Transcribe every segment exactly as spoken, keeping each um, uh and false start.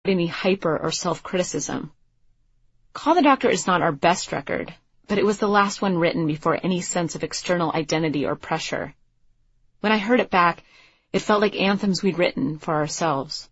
any hyper or self-criticism. Call the Doctor is not our best record, but it was the last one written before any sense of external identity or pressure. When I heard it back, it felt like anthems we'd written for ourselves.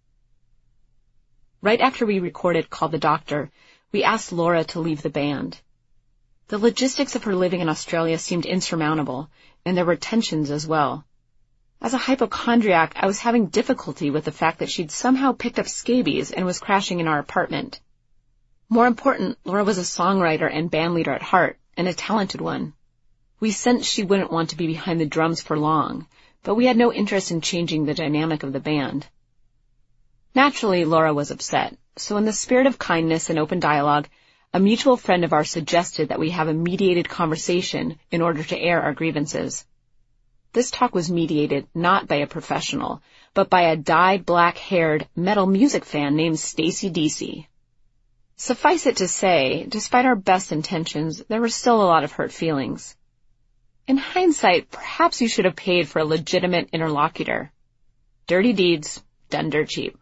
Right after we recorded Call the Doctor, we asked Laura to leave the band. The logistics of her living in Australia seemed insurmountable, and there were tensions as well. As a hypochondriac, I was having difficulty with the fact that she'd somehow picked up scabies and was crashing in our apartment. More important, Laura was a songwriter and bandleader at heart, and a talented one. We sensed she wouldn't want to be behind the drums for long, but we had no interest in changing the dynamic of the band. Naturally, Laura was upset, so in the spirit of kindness and open dialogue, a mutual friend of ours suggested that we have a mediated conversation in order to air our grievances. This talk was mediated not by a professional, but by a dyed black-haired metal music fan named Stacy Deasy. Suffice it to say, despite our best intentions, there were still a lot of hurt feelings. In hindsight, perhaps you should have paid for a legitimate interlocutor. Dirty deeds, done dirt cheap.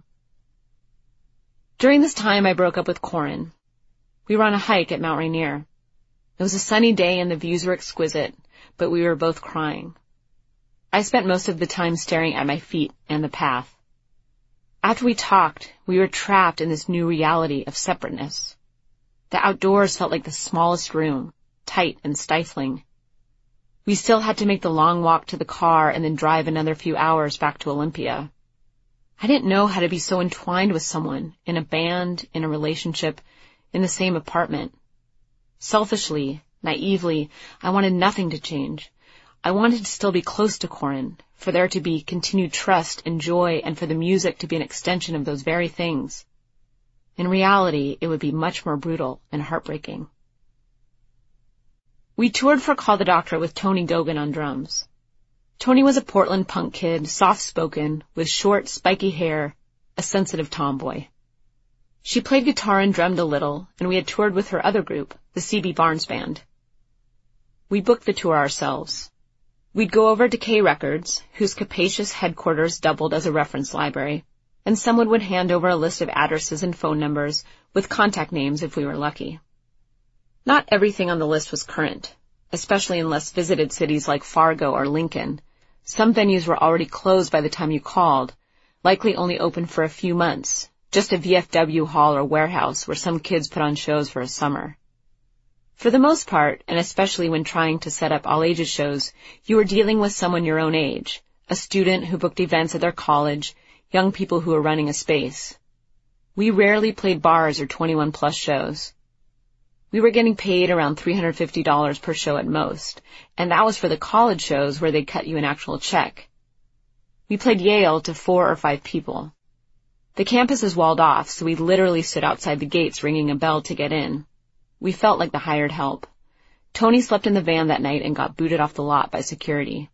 During this time, I broke up with Corin. We were on a hike at Mount Rainier. It was a sunny day and the views were exquisite, but we were both crying. I spent most of the time staring at my feet and the path. After we talked, we were trapped in this new reality of separateness. The outdoors felt like the smallest room, tight and stifling. We still had to make the long walk to the car and then drive another few hours back to Olympia. I didn't know how to be so entwined with someone, in a band, in a relationship, in the same apartment. Selfishly, naively, I wanted nothing to change. I wanted to still be close to Corin, for there to be continued trust and joy, and for the music to be an extension of those very things. In reality, it would be much more brutal and heartbreaking. We toured for Call the Doctor with Tony Gogan on drums. Tony was a Portland punk kid, soft-spoken, with short, spiky hair, a sensitive tomboy. She played guitar and drummed a little, and we had toured with her other group, the C B Barnes Band. We booked the tour ourselves. We'd go over to K Records, whose capacious headquarters doubled as a reference library, and someone would hand over a list of addresses and phone numbers with contact names if we were lucky. Not everything on the list was current, especially in less visited cities like Fargo or Lincoln. Some venues were already closed by the time you called, likely only open for a few months, just a V F W hall or warehouse where some kids put on shows for a summer. For the most part, and especially when trying to set up all-ages shows, you were dealing with someone your own age, a student who booked events at their college, young people who were running a space. We rarely played bars or twenty-one plus shows. We were getting paid around three hundred fifty dollars per show at most, and that was for the college shows where they'd cut you an actual check. We played Yale to four or five people. The campus is walled off, so we literally stood outside the gates ringing a bell to get in. We felt like the hired help. Tony slept in the van that night and got booted off the lot by security.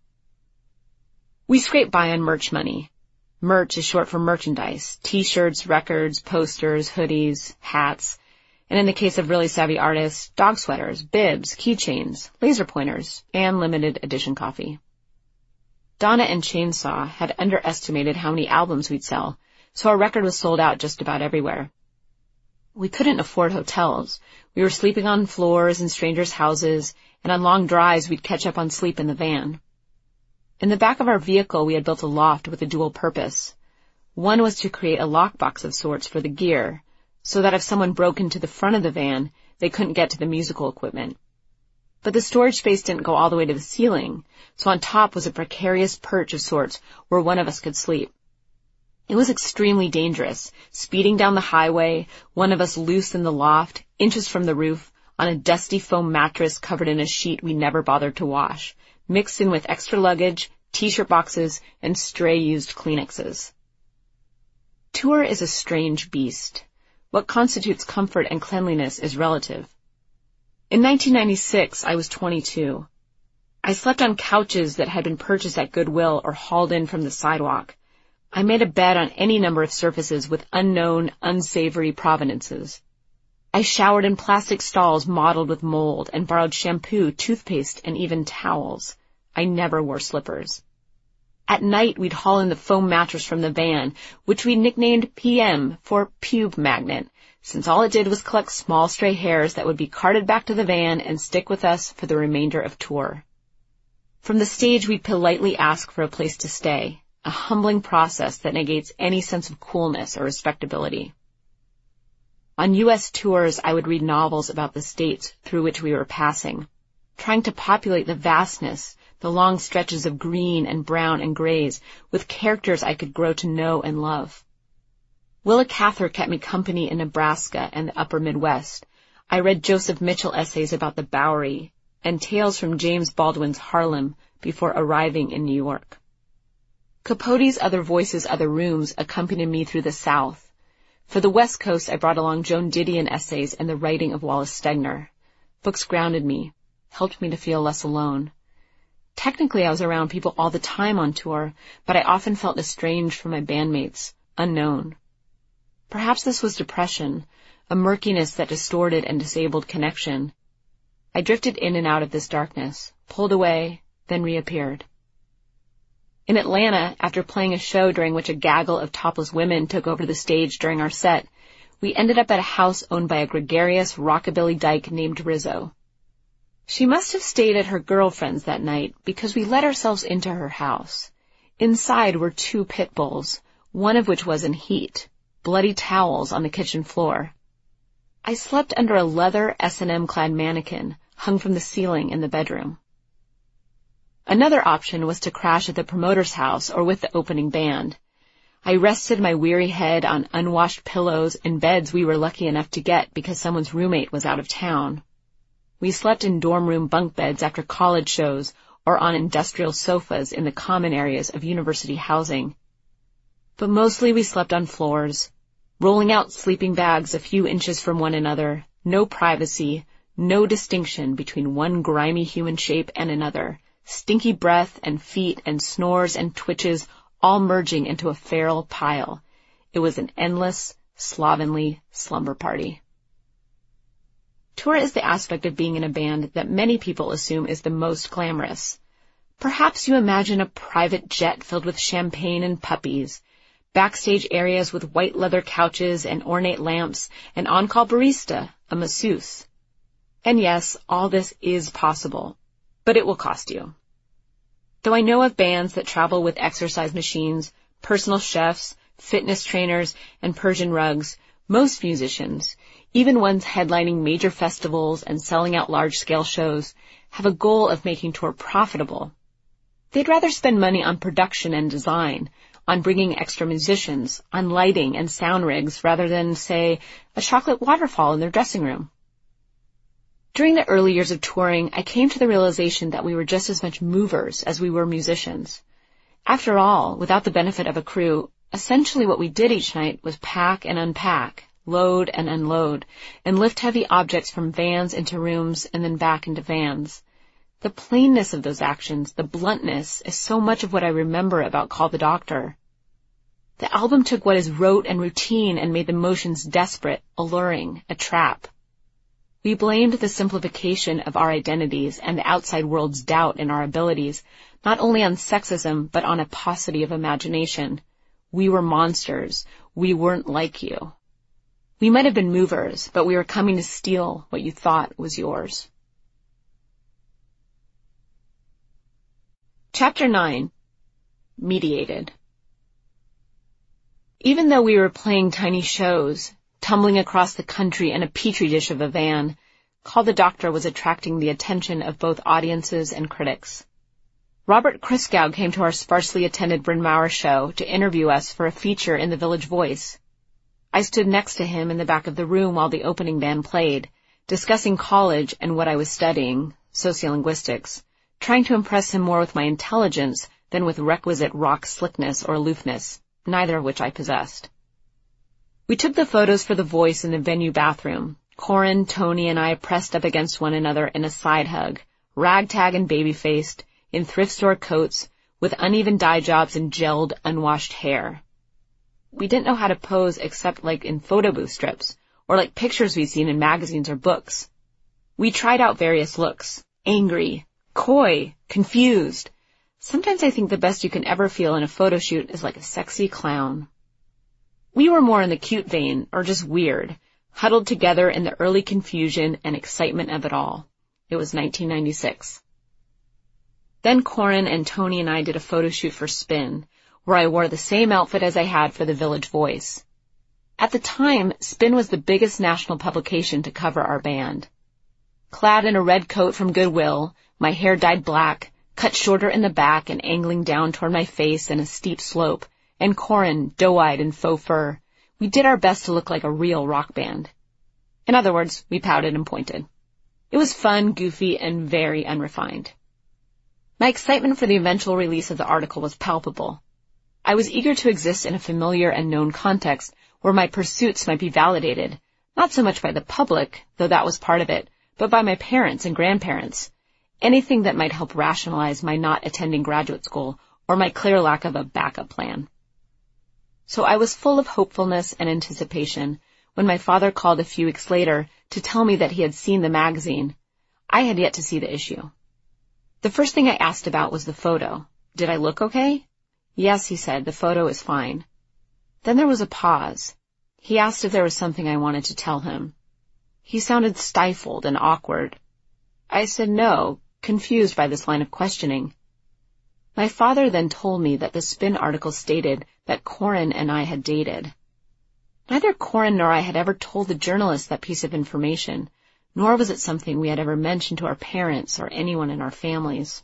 We scraped by on merch money. Merch is short for merchandise, t-shirts, records, posters, hoodies, hats, and in the case of really savvy artists, dog sweaters, bibs, keychains, laser pointers, and limited edition coffee. Donna and Chainsaw had underestimated how many albums we'd sell, so our record was sold out just about everywhere. We couldn't afford hotels. We were sleeping on floors in strangers' houses, and on long drives we'd catch up on sleep in the van. In the back of our vehicle we had built a loft with a dual purpose. One was to create a lockbox of sorts for the gear, so that if someone broke into the front of the van, they couldn't get to the musical equipment. But the storage space didn't go all the way to the ceiling, so on top was a precarious perch of sorts where one of us could sleep. It was extremely dangerous, speeding down the highway, one of us loose in the loft, inches from the roof, on a dusty foam mattress covered in a sheet we never bothered to wash, mixed in with extra luggage, t-shirt boxes, and stray used Kleenexes. Tour is a strange beast. What constitutes comfort and cleanliness is relative. In nineteen ninety-six, I was twenty-two. I slept on couches that had been purchased at Goodwill or hauled in from the sidewalk. I made a bed on any number of surfaces with unknown, unsavory provenances. I showered in plastic stalls mottled with mold and borrowed shampoo, toothpaste, and even towels. I never wore slippers. At night, we'd haul in the foam mattress from the van, which we nicknamed P M for Pube Magnet, since all it did was collect small stray hairs that would be carted back to the van and stick with us for the remainder of tour. From the stage, we'd politely ask for a place to stay, a humbling process that negates any sense of coolness or respectability. On U S tours, I would read novels about the states through which we were passing, trying to populate the vastness, the long stretches of green and brown and grays with characters I could grow to know and love. Willa Cather kept me company in Nebraska and the upper Midwest. I read Joseph Mitchell essays about the Bowery and tales from James Baldwin's Harlem before arriving in New York. Capote's Other Voices, Other Rooms accompanied me through the South. For the West Coast, I brought along Joan Didion essays and the writing of Wallace Stegner. Books grounded me, helped me to feel less alone. Technically, I was around people all the time on tour, but I often felt estranged from my bandmates, unknown. Perhaps this was depression, a murkiness that distorted and disabled connection. I drifted in and out of this darkness, pulled away, then reappeared. In Atlanta, after playing a show during which a gaggle of topless women took over the stage during our set, we ended up at a house owned by a gregarious rockabilly dyke named Rizzo. She must have stayed at her girlfriend's that night because we let ourselves into her house. Inside were two pit bulls, one of which was in heat, bloody towels on the kitchen floor. I slept under a leather S and M-clad mannequin hung from the ceiling in the bedroom. Another option was to crash at the promoter's house or with the opening band. I rested my weary head on unwashed pillows in beds we were lucky enough to get because someone's roommate was out of town. We slept in dorm room bunk beds after college shows or on industrial sofas in the common areas of university housing. But mostly we slept on floors, rolling out sleeping bags a few inches from one another, no privacy, no distinction between one grimy human shape and another, stinky breath and feet and snores and twitches all merging into a feral pile. It was an endless, slovenly slumber party. Tour is the aspect of being in a band that many people assume is the most glamorous. Perhaps you imagine a private jet filled with champagne and puppies, backstage areas with white leather couches and ornate lamps, an on-call barista, a masseuse. And yes, all this is possible, but it will cost you. Though I know of bands that travel with exercise machines, personal chefs, fitness trainers, and Persian rugs, most musicians, even ones headlining major festivals and selling out large-scale shows, have a goal of making tour profitable. They'd rather spend money on production and design, on bringing extra musicians, on lighting and sound rigs, rather than, say, a chocolate waterfall in their dressing room. During the early years of touring, I came to the realization that we were just as much movers as we were musicians. After all, without the benefit of a crew, essentially what we did each night was pack and unpack, load and unload, and lift heavy objects from vans into rooms and then back into vans. The plainness of those actions, the bluntness, is so much of what I remember about Call the Doctor. The album took what is rote and routine and made the motions desperate, alluring, a trap. We blamed the simplification of our identities and the outside world's doubt in our abilities, not only on sexism, but on a paucity of imagination. We were monsters. We weren't like you. We might have been movers, but we were coming to steal what you thought was yours. Chapter nine. Mediated. Even though we were playing tiny shows, tumbling across the country in a petri dish of a van, Call the Doctor was attracting the attention of both audiences and critics. Robert Christgau came to our sparsely attended Bryn Mawr show to interview us for a feature in the Village Voice. I stood next to him in the back of the room while the opening band played, discussing college and what I was studying, sociolinguistics, trying to impress him more with my intelligence than with requisite rock slickness or aloofness, neither of which I possessed. We took the photos for The Voice in the venue bathroom, Corin, Tony, and I pressed up against one another in a side hug, ragtag and baby-faced, in thrift store coats, with uneven dye jobs and gelled, unwashed hair. We didn't know how to pose except like in photo booth strips, or like pictures we'd seen in magazines or books. We tried out various looks, angry, coy, confused. Sometimes I think the best you can ever feel in a photo shoot is like a sexy clown. We were more in the cute vein, or just weird, huddled together in the early confusion and excitement of it all. It was nineteen ninety-six. Then Corin and Tony and I did a photo shoot for Spin, where I wore the same outfit as I had for the Village Voice. At the time, Spin was the biggest national publication to cover our band. Clad in a red coat from Goodwill, my hair dyed black, cut shorter in the back and angling down toward my face in a steep slope, and Corin, doe-eyed in faux fur, we did our best to look like a real rock band. In other words, we pouted and pointed. It was fun, goofy, and very unrefined. My excitement for the eventual release of the article was palpable. I was eager to exist in a familiar and known context where my pursuits might be validated, not so much by the public, though that was part of it, but by my parents and grandparents. Anything that might help rationalize my not attending graduate school or my clear lack of a backup plan. So I was full of hopefulness and anticipation when my father called a few weeks later to tell me that he had seen the magazine. I had yet to see the issue. The first thing I asked about was the photo. Did I look okay? Yes, he said, the photo is fine. Then there was a pause. He asked if there was something I wanted to tell him. He sounded stifled and awkward. I said no, confused by this line of questioning. My father then told me that the Spin article stated that Corin and I had dated. Neither Corin nor I had ever told the journalist that piece of information, nor was it something we had ever mentioned to our parents or anyone in our families.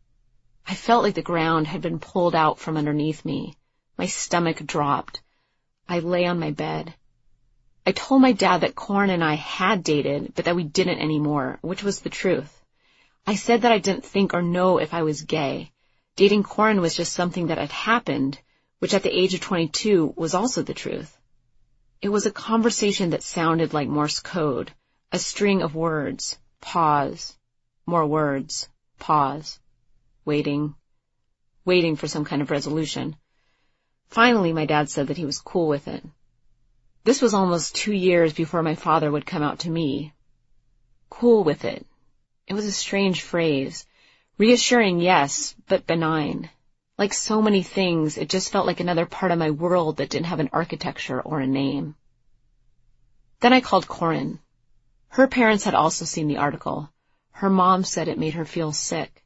I felt like the ground had been pulled out from underneath me. My stomach dropped. I lay on my bed. I told my dad that Corin and I had dated, but that we didn't anymore, which was the truth. I said that I didn't think or know if I was gay. Dating Corin was just something that had happened, which at the age of twenty-two was also the truth. It was a conversation that sounded like Morse code, a string of words, pause, more words, pause, waiting, waiting for some kind of resolution. Finally, my dad said that he was cool with it. This was almost two years before my father would come out to me. Cool with it. It was a strange phrase. Reassuring, yes, but benign. Like so many things, it just felt like another part of my world that didn't have an architecture or a name. Then I called Corin. Her parents had also seen the article. Her mom said it made her feel sick.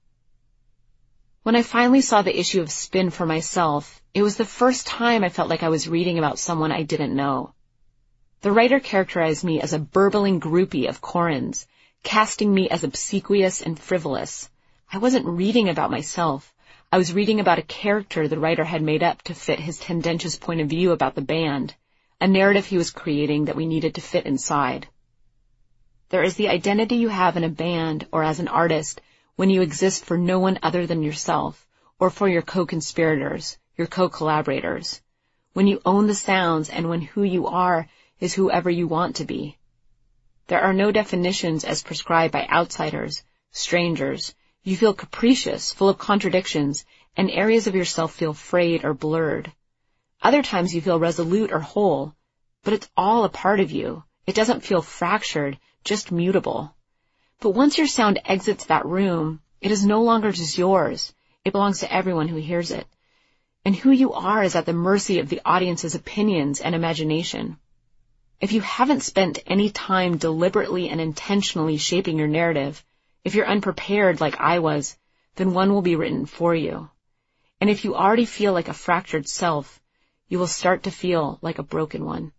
When I finally saw the issue of Spin for myself, it was the first time I felt like I was reading about someone I didn't know. The writer characterized me as a burbling groupie of Corin's, casting me as obsequious and frivolous. I wasn't reading about myself. I was reading about a character the writer had made up to fit his tendentious point of view about the band, a narrative he was creating that we needed to fit inside. There is the identity you have in a band or as an artist when you exist for no one other than yourself, or for your co-conspirators, your co-collaborators, when you own the sounds and when who you are is whoever you want to be. There are no definitions as prescribed by outsiders, strangers. You feel capricious, full of contradictions, and areas of yourself feel frayed or blurred. Other times you feel resolute or whole, but it's all a part of you. It doesn't feel fractured, just mutable. But once your sound exits that room, it is no longer just yours. It belongs to everyone who hears it. And who you are is at the mercy of the audience's opinions and imagination. If you haven't spent any time deliberately and intentionally shaping your narrative, if you're unprepared like I was, then one will be written for you. And if you already feel like a fractured self, you will start to feel like a broken one.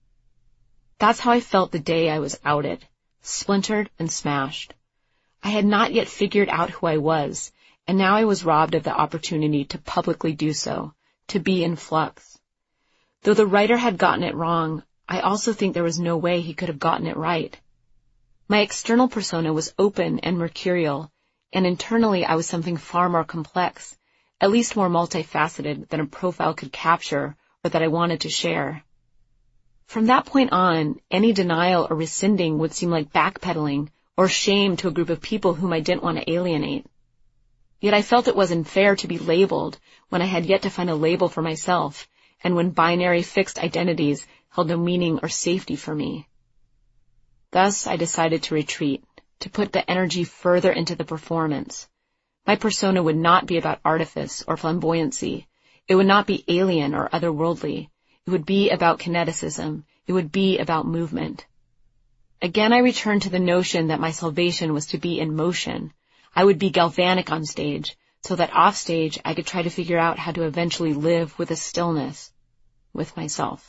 That's how I felt the day I was outed. Splintered and smashed. I had not yet figured out who I was, and now I was robbed of the opportunity to publicly do so, to be in flux. Though the writer had gotten it wrong, I also think there was no way he could have gotten it right. My external persona was open and mercurial, and internally I was something far more complex, at least more multifaceted than a profile could capture or that I wanted to share. From that point on, any denial or rescinding would seem like backpedaling or shame to a group of people whom I didn't want to alienate. Yet I felt it wasn't fair to be labeled when I had yet to find a label for myself, and when binary fixed identities held no meaning or safety for me. Thus, I decided to retreat, to put the energy further into the performance. My persona would not be about artifice or flamboyancy. It would not be alien or otherworldly. It would be about kineticism. It would be about movement. Again, I returned to the notion that my salvation was to be in motion. I would be galvanic on stage, so that off stage I could try to figure out how to eventually live with a stillness with myself.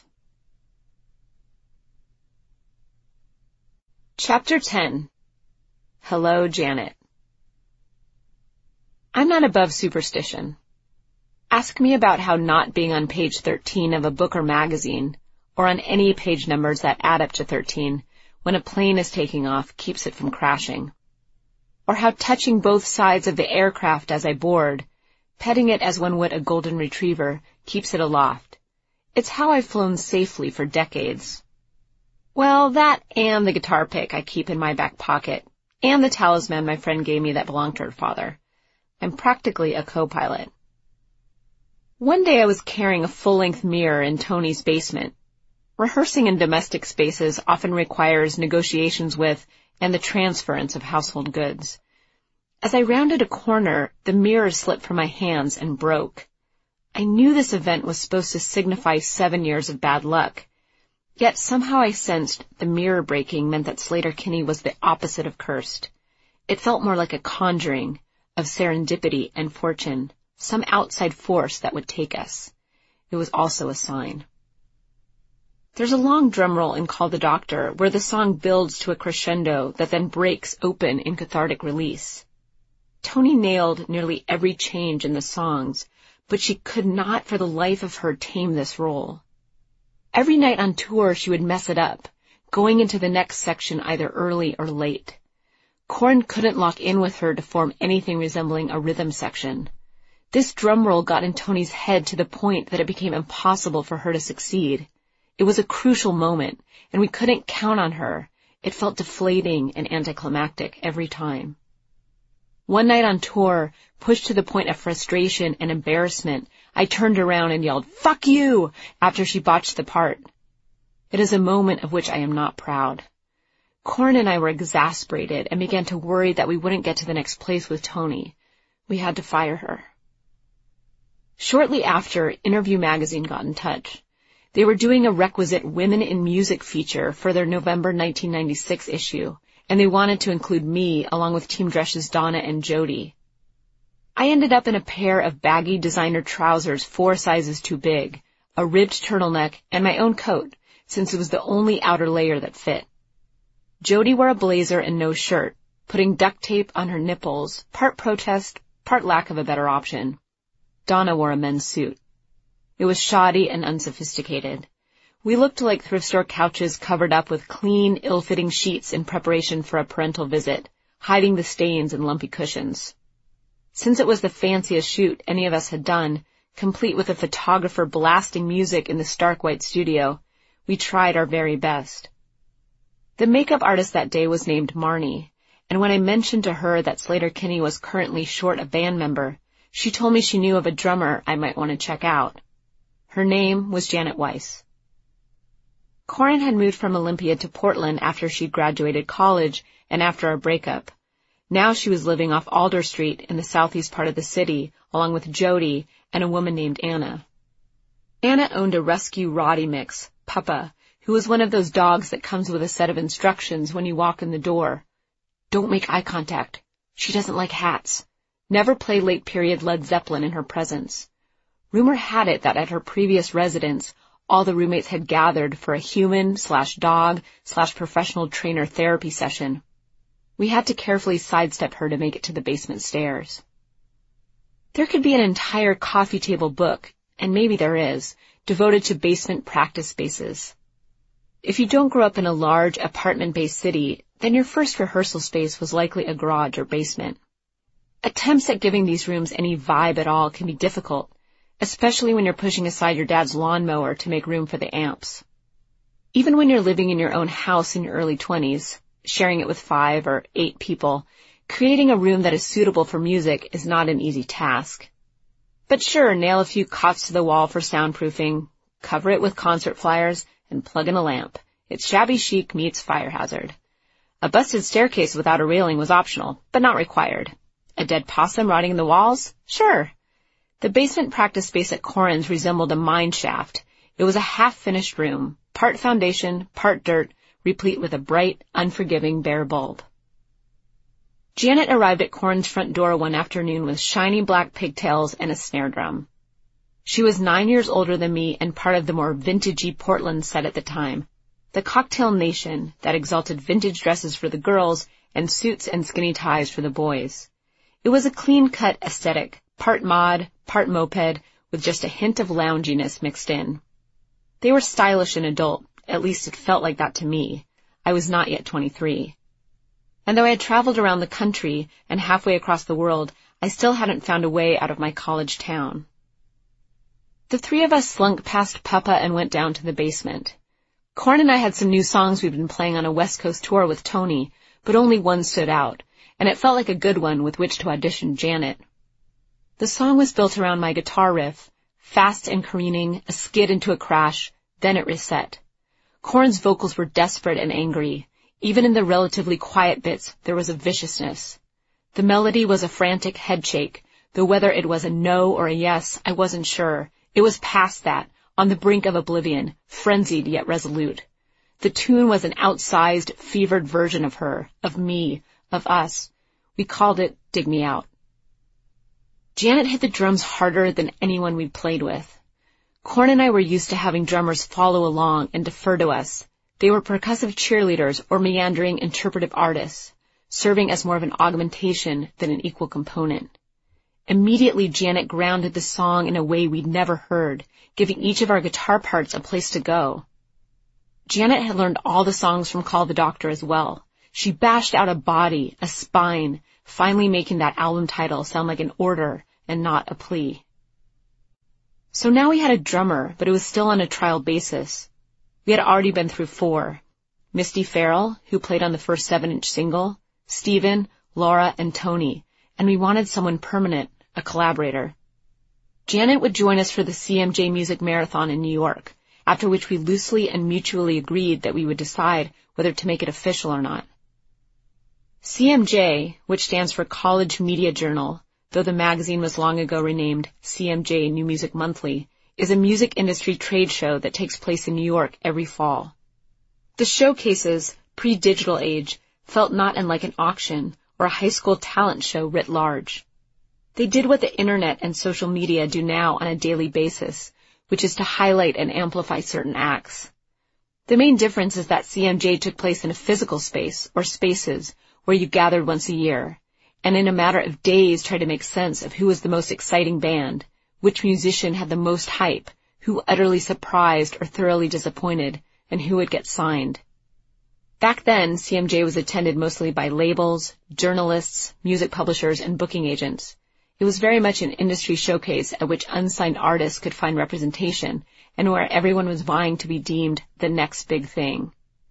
Chapter ten. Hello, Janet. I'm not above superstition. Ask me about how not being on page thirteen of a book or magazine, or on any page numbers that add up to thirteen, when a plane is taking off keeps it from crashing. Or how touching both sides of the aircraft as I board, petting it as one would a golden retriever, keeps it aloft. It's how I've flown safely for decades. Well, that and the guitar pick I keep in my back pocket, and the talisman my friend gave me that belonged to her father. I'm practically a co-pilot. One day I was carrying a full-length mirror in Tony's basement. Rehearsing in domestic spaces often requires negotiations with and the transference of household goods. As I rounded a corner, the mirror slipped from my hands and broke. I knew this event was supposed to signify seven years of bad luck, yet somehow I sensed the mirror breaking meant that Sleater-Kinney was the opposite of cursed. It felt more like a conjuring of serendipity and fortune, some outside force that would take us. It was also a sign. There's a long drum roll in Call the Doctor where the song builds to a crescendo that then breaks open in cathartic release. Tony nailed nearly every change in the songs, but she could not for the life of her tame this role. Every night on tour she would mess it up, going into the next section either early or late. Corin couldn't lock in with her to form anything resembling a rhythm section. This drum roll got in Tony's head to the point that it became impossible for her to succeed. It was a crucial moment, and we couldn't count on her. It felt deflating and anticlimactic every time. One night on tour, pushed to the point of frustration and embarrassment, I turned around and yelled, "Fuck you!" after she botched the part. It is a moment of which I am not proud. Corin and I were exasperated and began to worry that we wouldn't get to the next place with Tony. We had to fire her. Shortly after, Interview magazine got in touch. They were doing a requisite Women in Music feature for their November nineteen ninety-six issue, and they wanted to include me along with Team Dresh's Donna and Jody. I ended up in a pair of baggy designer trousers four sizes too big, a ribbed turtleneck, and my own coat, since it was the only outer layer that fit. Jody wore a blazer and no shirt, putting duct tape on her nipples, part protest, part lack of a better option. Donna wore a men's suit. It was shoddy and unsophisticated. We looked like thrift store couches covered up with clean, ill-fitting sheets in preparation for a parental visit, hiding the stains in lumpy cushions. Since it was the fanciest shoot any of us had done, complete with a photographer blasting music in the stark white studio, we tried our very best. The makeup artist that day was named Marnie, and when I mentioned to her that Sleater-Kinney was currently short a band member, she told me she knew of a drummer I might want to check out. Her name was Janet Weiss. Corin had moved from Olympia to Portland after she'd graduated college and after our breakup. Now she was living off Alder Street in the southeast part of the city, along with Jody and a woman named Anna. Anna owned a rescue Roddy mix, Puppa, who was one of those dogs that comes with a set of instructions when you walk in the door. Don't make eye contact. She doesn't like hats. Never play late period Led Zeppelin in her presence. Rumor had it that at her previous residence, all the roommates had gathered for a human slash dog slash professional trainer therapy session. We had to carefully sidestep her to make it to the basement stairs. There could be an entire coffee table book, and maybe there is, devoted to basement practice spaces. If you don't grow up in a large apartment-based city, then your first rehearsal space was likely a garage or basement. Attempts at giving these rooms any vibe at all can be difficult, especially when you're pushing aside your dad's lawnmower to make room for the amps. Even when you're living in your own house in your early twenties, sharing it with five or eight people, creating a room that is suitable for music is not an easy task. But sure, nail a few cots to the wall for soundproofing, cover it with concert flyers, and plug in a lamp. It's shabby chic meets fire hazard. A busted staircase without a railing was optional, but not required. A dead possum rotting in the walls? Sure. The basement practice space at Corin's resembled a mine shaft. It was a half-finished room, part foundation, part dirt, replete with a bright, unforgiving bare bulb. Janet arrived at Corin's front door one afternoon with shiny black pigtails and a snare drum. She was nine years older than me and part of the more vintagey Portland set at the time, the cocktail nation that exalted vintage dresses for the girls and suits and skinny ties for the boys. It was a clean-cut aesthetic, part mod, part moped, with just a hint of lounginess mixed in. They were stylish and adult, at least it felt like that to me. I was not yet twenty-three. And though I had traveled around the country and halfway across the world, I still hadn't found a way out of my college town. The three of us slunk past Papa and went down to the basement. Corin and I had some new songs we'd been playing on a West Coast tour with Tony, but only one stood out, and it felt like a good one with which to audition Janet. The song was built around my guitar riff, fast and careening, a skid into a crash, then it reset. Corin's vocals were desperate and angry. Even in the relatively quiet bits, there was a viciousness. The melody was a frantic headshake, though whether it was a no or a yes, I wasn't sure. It was past that, on the brink of oblivion, frenzied yet resolute. The tune was an outsized, fevered version of her, of me, of us. We called it Dig Me Out. Janet hit the drums harder than anyone we'd played with. Corin and I were used to having drummers follow along and defer to us. They were percussive cheerleaders or meandering interpretive artists, serving as more of an augmentation than an equal component. Immediately, Janet grounded the song in a way we'd never heard, giving each of our guitar parts a place to go. Janet had learned all the songs from Call the Doctor as well. She bashed out a body, a spine, finally making that album title sound like an order and not a plea. So now we had a drummer, but it was still on a trial basis. We had already been through four. Misty Farrell, who played on the first seven-inch single, Stephen, Laura, and Tony, and we wanted someone permanent, a collaborator. Janet would join us for the C M J Music Marathon in New York, after which we loosely and mutually agreed that we would decide whether to make it official or not. C M J, which stands for College Media Journal, though the magazine was long ago renamed C M J New Music Monthly, is a music industry trade show that takes place in New York every fall. The showcases, pre-digital age, felt not unlike an auction or a high school talent show writ large. They did what the internet and social media do now on a daily basis, which is to highlight and amplify certain acts. The main difference is that C M J took place in a physical space, or spaces, where you gathered once a year, and in a matter of days tried to make sense of who was the most exciting band, which musician had the most hype, who utterly surprised or thoroughly disappointed, and who would get signed. Back then, C M J was attended mostly by labels, journalists, music publishers, and booking agents. It was very much an industry showcase at which unsigned artists could find representation, and where everyone was vying to be deemed the next big thing.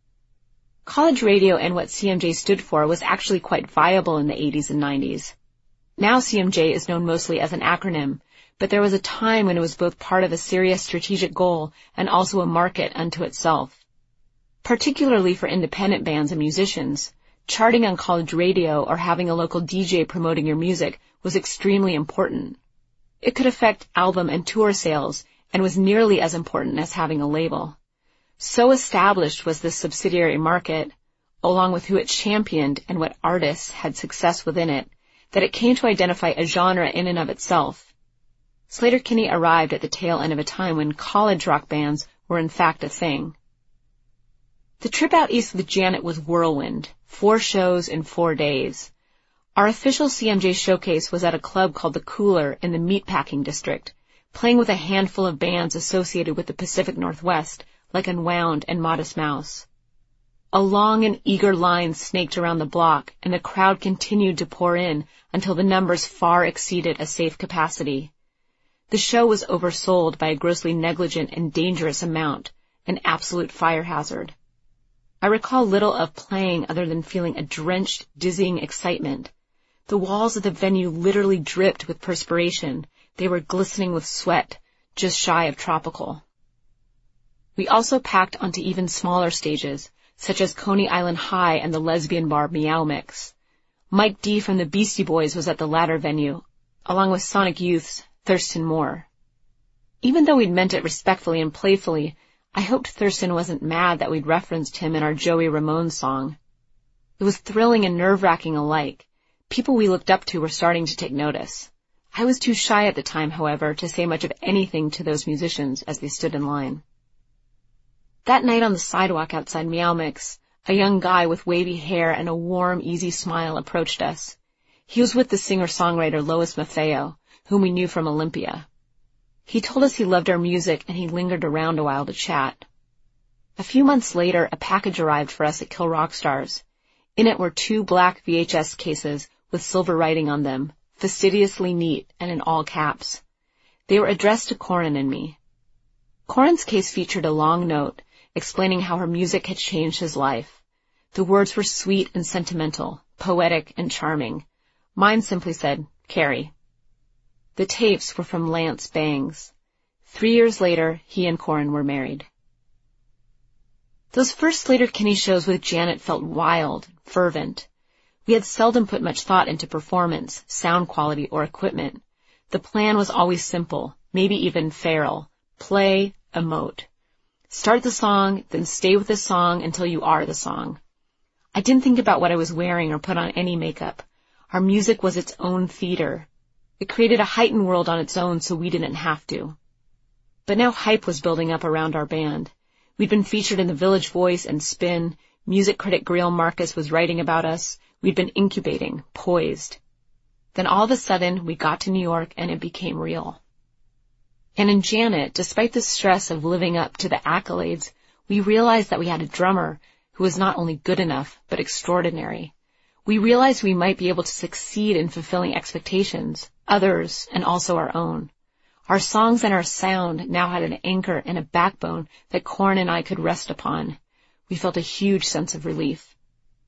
College radio and what C M J stood for was actually quite viable in the eighties and nineties. Now C M J is known mostly as an acronym, but there was a time when it was both part of a serious strategic goal and also a market unto itself. Particularly for independent bands and musicians, charting on college radio or having a local D J promoting your music was extremely important. It could affect album and tour sales and was nearly as important as having a label. So established was this subsidiary market, along with who it championed and what artists had success within it, that it came to identify a genre in and of itself. Sleater-Kinney arrived at the tail end of a time when college rock bands were in fact a thing. The trip out east with Janet was whirlwind, four shows in four days. Our official C M J showcase was at a club called The Cooler in the Meatpacking District, playing with a handful of bands associated with the Pacific Northwest, like Unwound and Modest Mouse. A long and eager line snaked around the block, and the crowd continued to pour in until the numbers far exceeded a safe capacity. The show was oversold by a grossly negligent and dangerous amount, an absolute fire hazard. I recall little of playing other than feeling a drenched, dizzying excitement. The walls of the venue literally dripped with perspiration. They were glistening with sweat, just shy of tropical. We also packed onto even smaller stages, such as Coney Island High and the lesbian bar Meow Mix. Mike D. from the Beastie Boys was at the latter venue, along with Sonic Youth's Thurston Moore. Even though we'd meant it respectfully and playfully, I hoped Thurston wasn't mad that we'd referenced him in our Joey Ramone song. It was thrilling and nerve-wracking alike. People we looked up to were starting to take notice. I was too shy at the time, however, to say much of anything to those musicians as they stood in line. That night on the sidewalk outside Meow Mix, a young guy with wavy hair and a warm, easy smile approached us. He was with the singer-songwriter Lois Maffeo, whom we knew from Olympia. He told us he loved our music and he lingered around a while to chat. A few months later, a package arrived for us at Kill Rock Stars. In it were two black V H S cases with silver writing on them, fastidiously neat and in all caps. They were addressed to Corin and me. Corin's case featured a long note explaining how her music had changed his life. The words were sweet and sentimental, poetic and charming. Mine simply said, Carrie. The tapes were from Lance Bangs. Three years later, he and Corin were married. Those first Sleater-Kinney shows with Janet felt wild, fervent. We had seldom put much thought into performance, sound quality, or equipment. The plan was always simple, maybe even feral. Play, emote. Start the song, then stay with the song until you are the song. I didn't think about what I was wearing or put on any makeup. Our music was its own theater. It created a heightened world on its own so we didn't have to. But now hype was building up around our band. We'd been featured in the Village Voice and Spin. Music critic Greil Marcus was writing about us. We'd been incubating, poised. Then all of a sudden, we got to New York and it became real. And in Janet, despite the stress of living up to the accolades, we realized that we had a drummer who was not only good enough, but extraordinary. We realized we might be able to succeed in fulfilling expectations, others, and also our own. Our songs and our sound now had an anchor and a backbone that Corin and I could rest upon. We felt a huge sense of relief.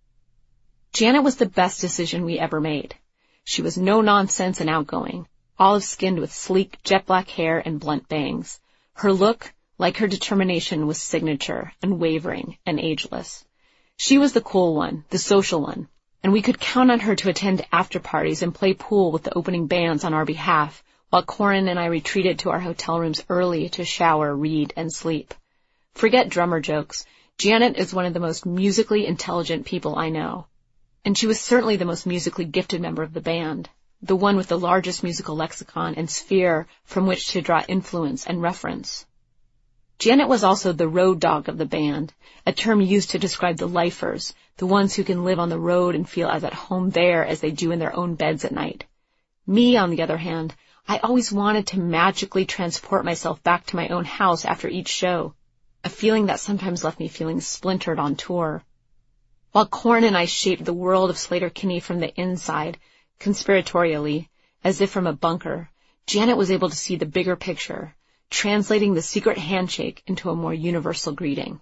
Janet was the best decision we ever made. She was no-nonsense and outgoing, olive-skinned with sleek, jet-black hair and blunt bangs. Her look, like her determination, was signature, unwavering, and ageless. She was the cool one, the social one, and we could count on her to attend after-parties and play pool with the opening bands on our behalf, while Corin and I retreated to our hotel rooms early to shower, read, and sleep. Forget drummer jokes. Janet is one of the most musically intelligent people I know. And she was certainly the most musically gifted member of the band, the one with the largest musical lexicon and sphere from which to draw influence and reference. Janet was also the road dog of the band, a term used to describe the lifers, the ones who can live on the road and feel as at home there as they do in their own beds at night. Me, on the other hand, I always wanted to magically transport myself back to my own house after each show, a feeling that sometimes left me feeling splintered on tour. While Corin and I shaped the world of Sleater-Kinney from the inside, conspiratorially, as if from a bunker, Janet was able to see the bigger picture, translating the secret handshake into a more universal greeting.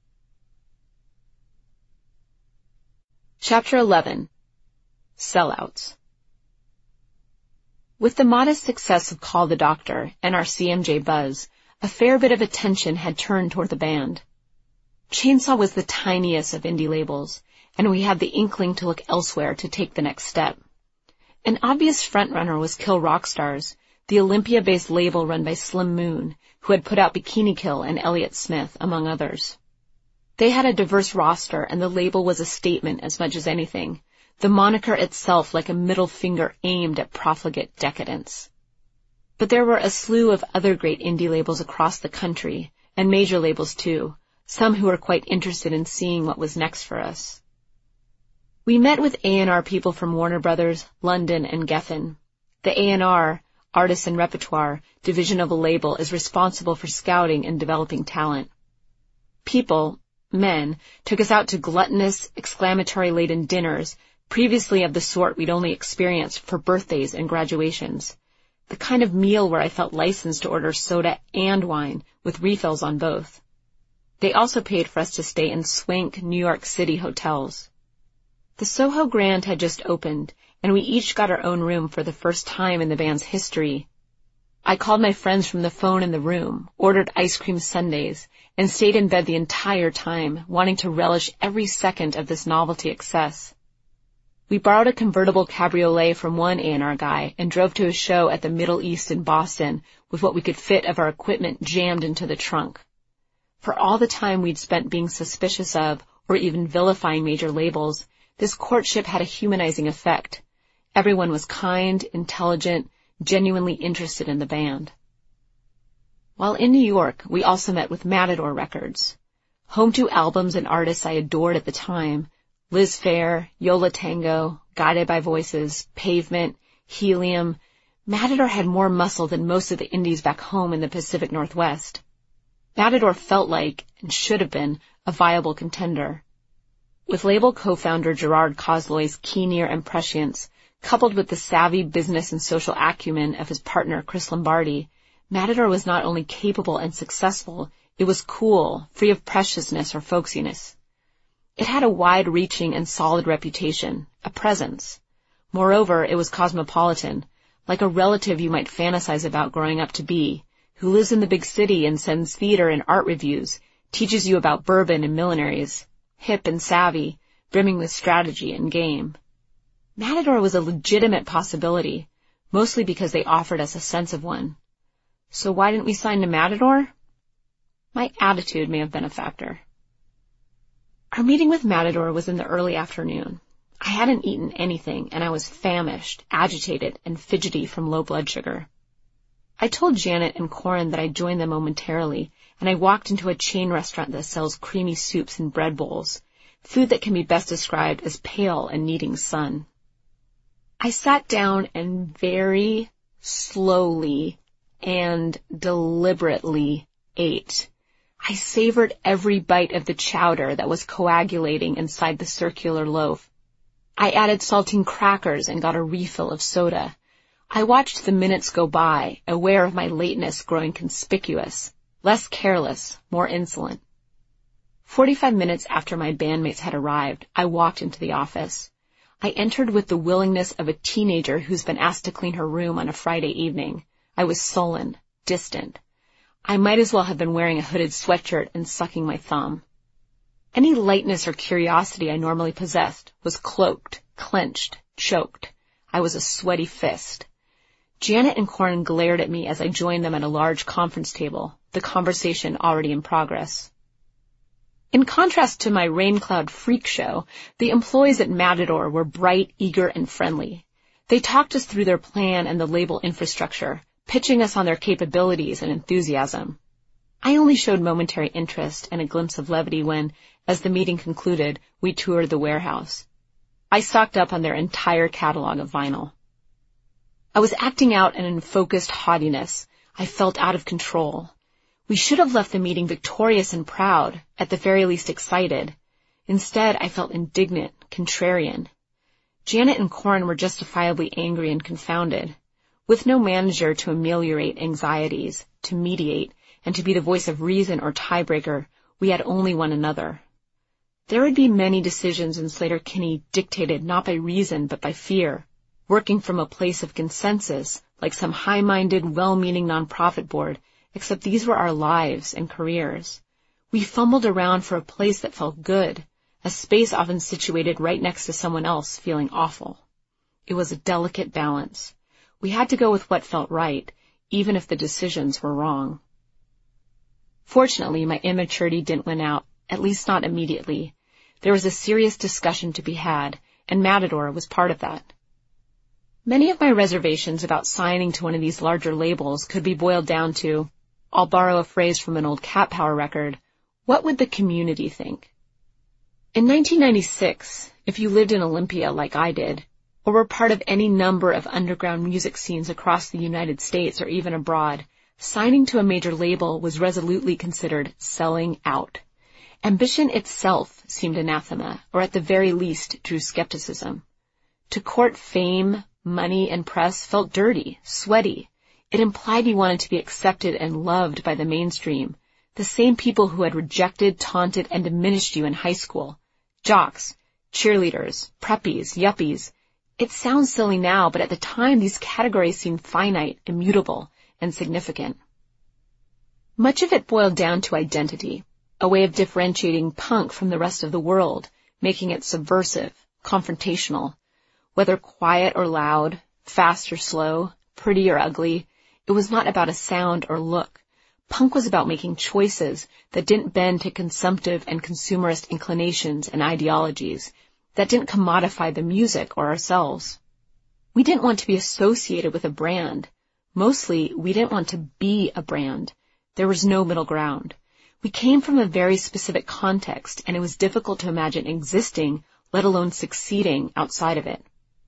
Chapter eleven. Sellouts. With the modest success of Call the Doctor and our C M J buzz, a fair bit of attention had turned toward the band. Chainsaw was the tiniest of indie labels, and we had the inkling to look elsewhere to take the next step. An obvious frontrunner was Kill Rock Stars, the Olympia-based label run by Slim Moon, who had put out Bikini Kill and Elliott Smith, among others. They had a diverse roster, and the label was a statement as much as anything, the moniker itself like a middle finger aimed at profligate decadence. But there were a slew of other great indie labels across the country, and major labels too, some who were quite interested in seeing what was next for us. We met with A and R people from Warner Brothers, London, and Geffen. The A and R, Artists and Repertoire, division of a label is responsible for scouting and developing talent. People, men, took us out to gluttonous, exclamatory-laden dinners, previously of the sort we'd only experienced for birthdays and graduations. The kind of meal where I felt licensed to order soda and wine, with refills on both. They also paid for us to stay in swank New York City hotels. The Soho Grand had just opened, and we each got our own room for the first time in the band's history. I called my friends from the phone in the room, ordered ice cream sundaes, and stayed in bed the entire time, wanting to relish every second of this novelty excess. We borrowed a convertible cabriolet from one A and R guy and drove to a show at the Middle East in Boston with what we could fit of our equipment jammed into the trunk. For all the time we'd spent being suspicious of or even vilifying major labels, this courtship had a humanizing effect. Everyone was kind, intelligent, genuinely interested in the band. While in New York, we also met with Matador Records. Home to albums and artists I adored at the time, Liz Phair, Yo La Tengo, Guided by Voices, Pavement, Helium, Matador had more muscle than most of the indies back home in the Pacific Northwest. Matador felt like, and should have been, a viable contender. With label co-founder Gerard Cosloy's keen ear and prescience, coupled with the savvy business and social acumen of his partner Chris Lombardi, Matador was not only capable and successful, it was cool, free of preciousness or folksiness. It had a wide-reaching and solid reputation, a presence. Moreover, it was cosmopolitan, like a relative you might fantasize about growing up to be, who lives in the big city and sends theater and art reviews, teaches you about bourbon and millineries, hip and savvy, brimming with strategy and game. Matador was a legitimate possibility, mostly because they offered us a sense of one. So why didn't we sign to Matador? My attitude may have been a factor. Our meeting with Matador was in the early afternoon. I hadn't eaten anything, and I was famished, agitated, and fidgety from low blood sugar. I told Janet and Corin that I'd join them momentarily, and I walked into a chain restaurant that sells creamy soups and bread bowls, food that can be best described as pale and needing sun. I sat down and very slowly and deliberately ate. I savored every bite of the chowder that was coagulating inside the circular loaf. I added saltine crackers and got a refill of soda. I watched the minutes go by, aware of my lateness growing conspicuous, less careless, more insolent. Forty-five minutes after my bandmates had arrived, I walked into the office. I entered with the willingness of a teenager who's been asked to clean her room on a Friday evening. I was sullen, distant. I might as well have been wearing a hooded sweatshirt and sucking my thumb. Any lightness or curiosity I normally possessed was cloaked, clenched, choked. I was a sweaty fist. Janet and Corin glared at me as I joined them at a large conference table, the conversation already in progress. In contrast to my raincloud freak show, the employees at Matador were bright, eager, and friendly. They talked us through their plan and the label infrastructure, pitching us on their capabilities and enthusiasm. I only showed momentary interest and a glimpse of levity when, as the meeting concluded, we toured the warehouse. I stocked up on their entire catalog of vinyl. I was acting out an unfocused haughtiness. I felt out of control. We should have left the meeting victorious and proud, at the very least excited. Instead, I felt indignant, contrarian. Janet and Corin were justifiably angry and confounded. With no manager to ameliorate anxieties, to mediate, and to be the voice of reason or tiebreaker, we had only one another. There would be many decisions in Slater-Kinney dictated not by reason but by fear, working from a place of consensus, like some high-minded, well-meaning nonprofit board, except these were our lives and careers. We fumbled around for a place that felt good, a space often situated right next to someone else feeling awful. It was a delicate balance. We had to go with what felt right, even if the decisions were wrong. Fortunately, my immaturity didn't win out, at least not immediately. There was a serious discussion to be had, and Matador was part of that. Many of my reservations about signing to one of these larger labels could be boiled down to, I'll borrow a phrase from an old Cat Power record, what would the community think? In nineteen ninety-six, if you lived in Olympia like I did, or were part of any number of underground music scenes across the United States or even abroad, signing to a major label was resolutely considered selling out. Ambition itself seemed anathema, or at the very least drew skepticism. To court fame, money, and press felt dirty, sweaty. It implied you wanted to be accepted and loved by the mainstream, the same people who had rejected, taunted, and diminished you in high school. Jocks, cheerleaders, preppies, yuppies. It sounds silly now, but at the time these categories seemed finite, immutable, and significant. Much of it boiled down to identity, a way of differentiating punk from the rest of the world, making it subversive, confrontational, Whether quiet or loud, fast or slow, pretty or ugly, it was not about a sound or look. Punk was about making choices that didn't bend to consumptive and consumerist inclinations and ideologies, that didn't commodify the music or ourselves. We didn't want to be associated with a brand. Mostly, we didn't want to be a brand. There was no middle ground. We came from a very specific context, and it was difficult to imagine existing, let alone succeeding, outside of it.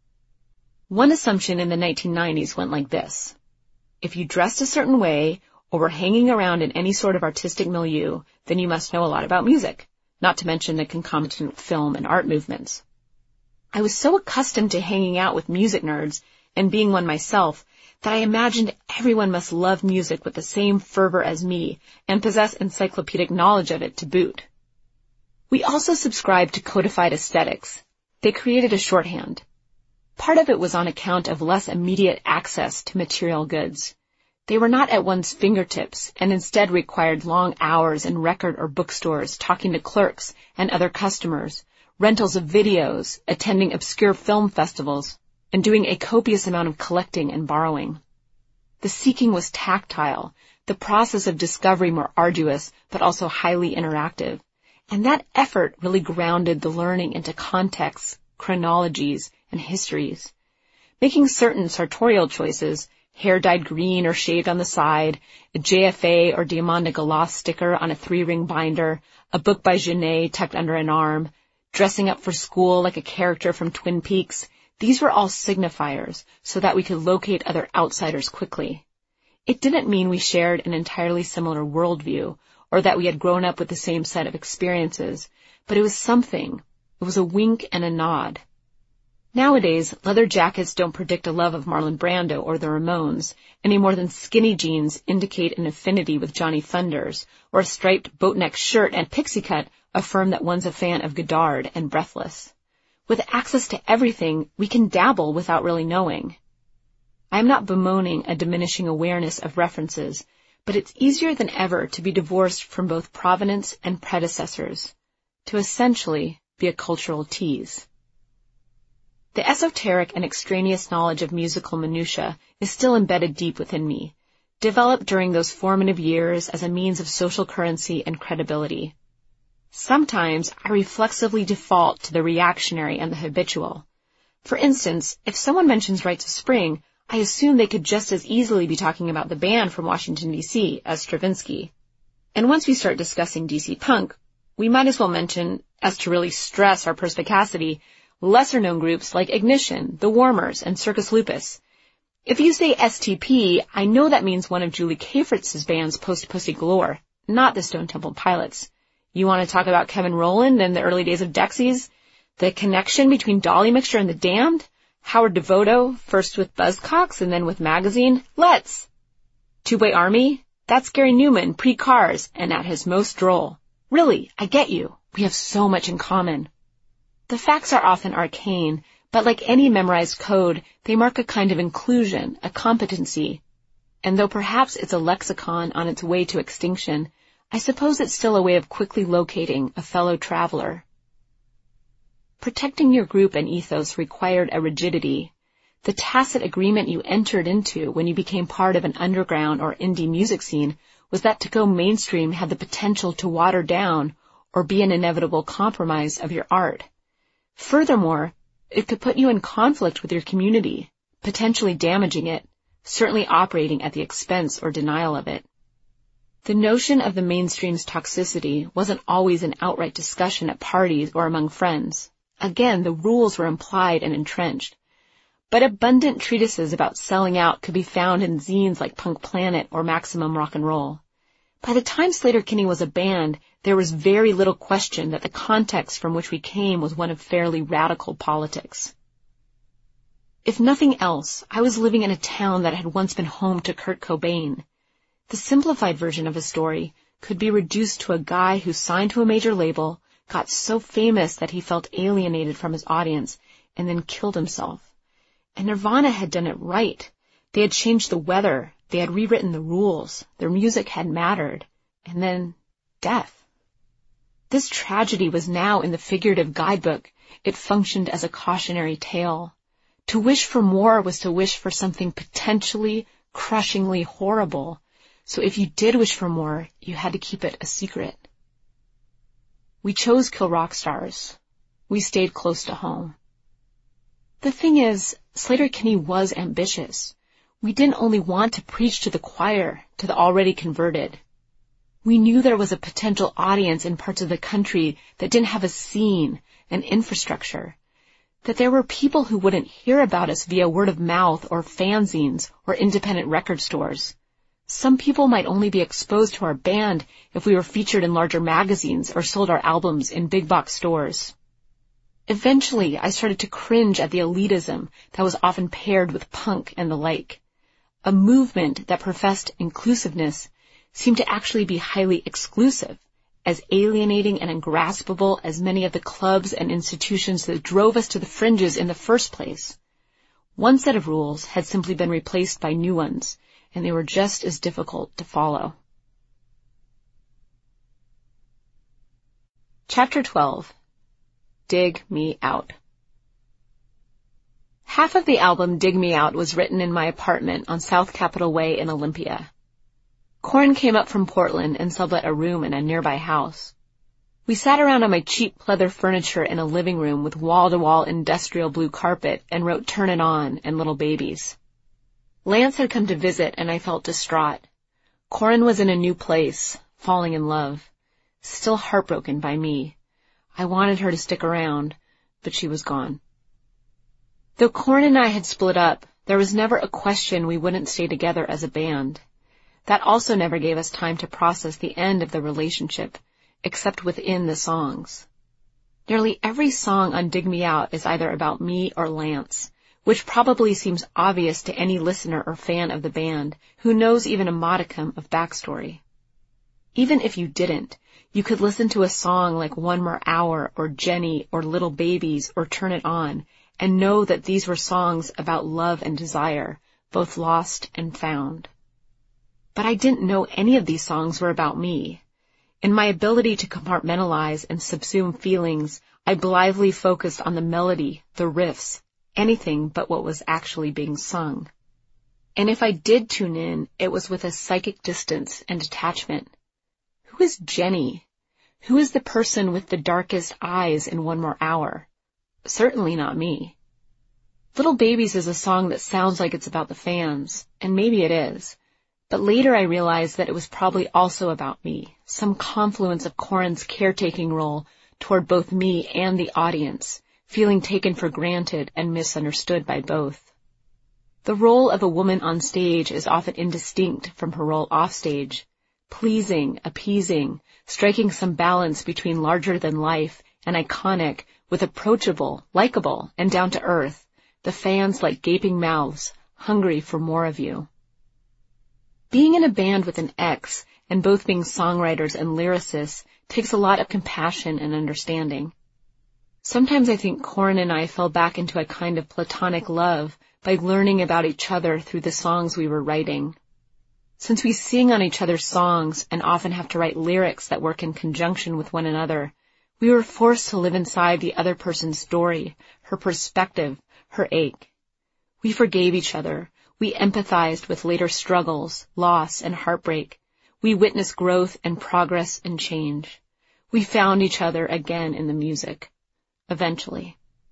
One assumption in the nineteen nineties went like this. If you dressed a certain way, or were hanging around in any sort of artistic milieu, then you must know a lot about music, not to mention the concomitant film and art movements. I was so accustomed to hanging out with music nerds, and being one myself, that I imagined everyone must love music with the same fervor as me, and possess encyclopedic knowledge of it to boot. We also subscribed to codified aesthetics. They created a shorthand. Part of it was on account of less immediate access to material goods. They were not at one's fingertips, and instead required long hours in record or bookstores talking to clerks and other customers, rentals of videos, attending obscure film festivals, and doing a copious amount of collecting and borrowing. The seeking was tactile, the process of discovery more arduous, but also highly interactive. And that effort really grounded the learning into contexts, chronologies, and histories. Making certain sartorial choices, hair dyed green or shaved on the side, a J F A or Diamant de Galas sticker on a three-ring binder, a book by Genet tucked under an arm, dressing up for school like a character from Twin Peaks, these were all signifiers so that we could locate other outsiders quickly. It didn't mean we shared an entirely similar worldview or that we had grown up with the same set of experiences, but it was something. It was a wink and a nod. Nowadays, leather jackets don't predict a love of Marlon Brando or the Ramones, any more than skinny jeans indicate an affinity with Johnny Thunders, or a striped boatneck shirt and pixie cut affirm that one's a fan of Godard and Breathless. With access to everything, we can dabble without really knowing. I am not bemoaning a diminishing awareness of references, but it's easier than ever to be divorced from both provenance and predecessors, to essentially be a cultural tease. The esoteric and extraneous knowledge of musical minutiae is still embedded deep within me, developed during those formative years as a means of social currency and credibility. Sometimes I reflexively default to the reactionary and the habitual. For instance, if someone mentions Rites of Spring, I assume they could just as easily be talking about the band from Washington, D C as Stravinsky. And once we start discussing D C punk, we might as well mention, as to really stress our perspicacity, lesser-known groups like Ignition, The Warmers, and Circus Lupus. If you say S T P, I know that means one of Julie Cafritz's bands post-Pussy Galore, not the Stone Temple Pilots. You want to talk about Kevin Rowland and the early days of Dexys? The connection between Dolly Mixture and the Damned? Howard Devoto, first with Buzzcocks and then with Magazine? Let's! Two-Way Army? That's Gary Newman, pre-Cars, and at his most droll. Really, I get you. We have so much in common. The facts are often arcane, but like any memorized code, they mark a kind of inclusion, a competency. And though perhaps it's a lexicon on its way to extinction, I suppose it's still a way of quickly locating a fellow traveler. Protecting your group and ethos required a rigidity. The tacit agreement you entered into when you became part of an underground or indie music scene was that to go mainstream had the potential to water down or be an inevitable compromise of your art. Furthermore, it could put you in conflict with your community, potentially damaging it, certainly operating at the expense or denial of it. The notion of the mainstream's toxicity wasn't always an outright discussion at parties or among friends. Again, the rules were implied and entrenched. But abundant treatises about selling out could be found in zines like Punk Planet or Maximum Rock and Roll. By the time Sleater-Kinney was a band, there was very little question that the context from which we came was one of fairly radical politics. If nothing else, I was living in a town that had once been home to Kurt Cobain. The simplified version of his story could be reduced to a guy who signed to a major label, got so famous that he felt alienated from his audience, and then killed himself. And Nirvana had done it right. They had changed the weather, they had rewritten the rules, their music had mattered, and then death. This tragedy was now in the figurative guidebook. It functioned as a cautionary tale. To wish for more was to wish for something potentially, crushingly horrible. So if you did wish for more, you had to keep it a secret. We chose Kill Rock Stars. We stayed close to home. The thing is, Sleater-Kinney was ambitious. We didn't only want to preach to the choir, to the already converted. We knew there was a potential audience in parts of the country that didn't have a scene, an infrastructure, that there were people who wouldn't hear about us via word of mouth or fanzines or independent record stores. Some people might only be exposed to our band if we were featured in larger magazines or sold our albums in big box stores. Eventually, I started to cringe at the elitism that was often paired with punk and the like. A movement that professed inclusiveness seemed to actually be highly exclusive, as alienating and ungraspable as many of the clubs and institutions that drove us to the fringes in the first place. One set of rules had simply been replaced by new ones, and they were just as difficult to follow. Chapter twelve. Dig Me Out. Half of the album Dig Me Out was written in my apartment on South Capitol Way in Olympia. Corin came up from Portland and sublet a room in a nearby house. We sat around on my cheap pleather furniture in a living room with wall-to-wall industrial blue carpet and wrote Turn It On and Little Babies. Lance had come to visit and I felt distraught. Corin was in a new place, falling in love, still heartbroken by me. I wanted her to stick around, but she was gone. Though Corin and I had split up, there was never a question we wouldn't stay together as a band. That also never gave us time to process the end of the relationship, except within the songs. Nearly every song on Dig Me Out is either about me or Lance, which probably seems obvious to any listener or fan of the band who knows even a modicum of backstory. Even if you didn't, you could listen to a song like One More Hour or Jenny or Little Babies or Turn It On and know that these were songs about love and desire, both lost and found. But I didn't know any of these songs were about me. In my ability to compartmentalize and subsume feelings, I blithely focused on the melody, the riffs, anything but what was actually being sung. And if I did tune in, it was with a psychic distance and detachment. Who is Jenny? Who is the person with the darkest eyes in One More Hour? Certainly not me. Little Babies is a song that sounds like it's about the fans, and maybe it is. But later I realized that it was probably also about me, some confluence of Corin's caretaking role toward both me and the audience, feeling taken for granted and misunderstood by both. The role of a woman on stage is often indistinct from her role offstage, pleasing, appeasing, striking some balance between larger-than-life and iconic with approachable, likable, and down-to-earth, the fans like gaping mouths, hungry for more of you. Being in a band with an ex, and both being songwriters and lyricists, takes a lot of compassion and understanding. Sometimes I think Corin and I fell back into a kind of platonic love by learning about each other through the songs we were writing. Since we sing on each other's songs and often have to write lyrics that work in conjunction with one another, we were forced to live inside the other person's story, her perspective, her ache. We forgave each other. We empathized with later struggles, loss, and heartbreak. We witnessed growth and progress and change. We found each other again in the music. Eventually.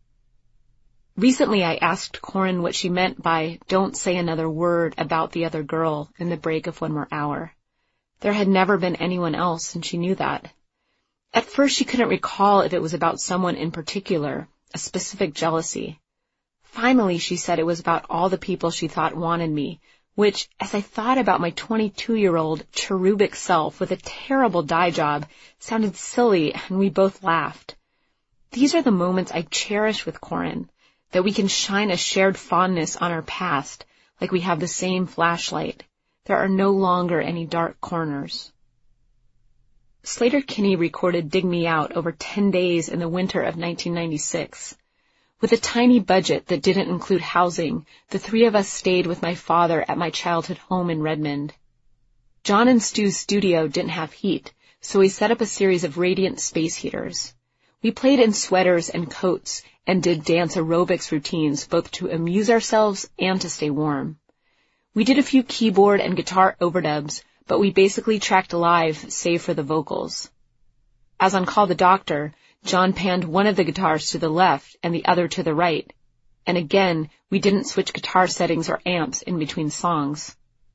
Recently I asked Corin what she meant by "don't say another word about the other girl" in the break of One More Hour. There had never been anyone else, and she knew that. At first she couldn't recall if it was about someone in particular, a specific jealousy. Finally she said it was about all the people she thought wanted me, which, as I thought about my twenty-two-year-old cherubic self with a terrible dye job, sounded silly, and we both laughed. These are the moments I cherish with Corin, that we can shine a shared fondness on our past, like we have the same flashlight. There are no longer any dark corners. Sleater-Kinney recorded Dig Me Out over ten days in the winter of nineteen ninety-six. With a tiny budget that didn't include housing, the three of us stayed with my father at my childhood home in Redmond. John and Stu's studio didn't have heat, so we set up a series of radiant space heaters. We played in sweaters and coats and did dance aerobics routines both to amuse ourselves and to stay warm. We did a few keyboard and guitar overdubs, but we basically tracked live save for the vocals. As on Call the Doctor, John panned one of the guitars to the left and the other to the right, and again, we didn't switch guitar settings or amps in between songs.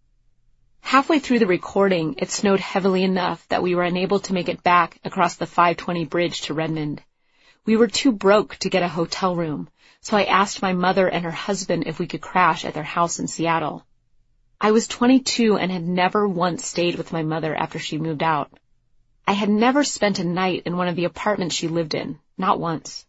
Halfway through the recording, it snowed heavily enough that we were unable to make it back across the five twenty bridge to Redmond. We were too broke to get a hotel room, so I asked my mother and her husband if we could crash at their house in Seattle. I was twenty-two and had never once stayed with my mother after she moved out. I had never spent a night in one of the apartments she lived in, not once.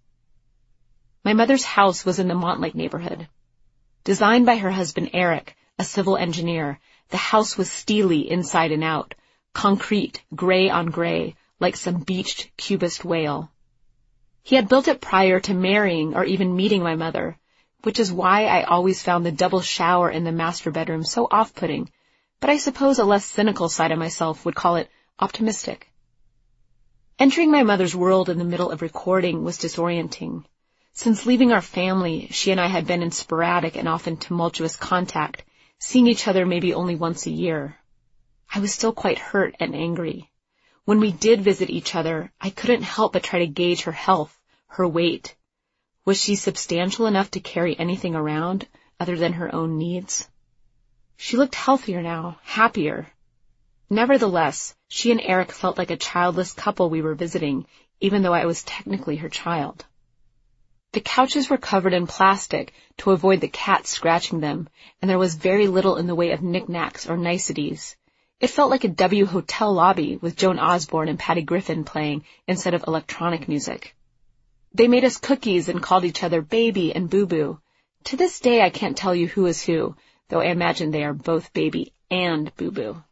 My mother's house was in the Montlake neighborhood. Designed by her husband Eric, a civil engineer, the house was steely inside and out, concrete, gray on gray, like some beached cubist whale. He had built it prior to marrying or even meeting my mother, which is why I always found the double shower in the master bedroom so off-putting, but I suppose a less cynical side of myself would call it optimistic. Entering my mother's world in the middle of recording was disorienting. Since leaving our family, she and I had been in sporadic and often tumultuous contact, seeing each other maybe only once a year. I was still quite hurt and angry. When we did visit each other, I couldn't help but try to gauge her health, her weight. Was she substantial enough to carry anything around other than her own needs? She looked healthier now, happier. Nevertheless, she and Eric felt like a childless couple we were visiting, even though I was technically her child. The couches were covered in plastic to avoid the cats scratching them, and there was very little in the way of knickknacks or niceties. It felt like a W hotel lobby with Joan Osborne and Patty Griffin playing instead of electronic music. They made us cookies and called each other baby and boo-boo. To this day I can't tell you who is who, though I imagine they are both baby and boo-boo.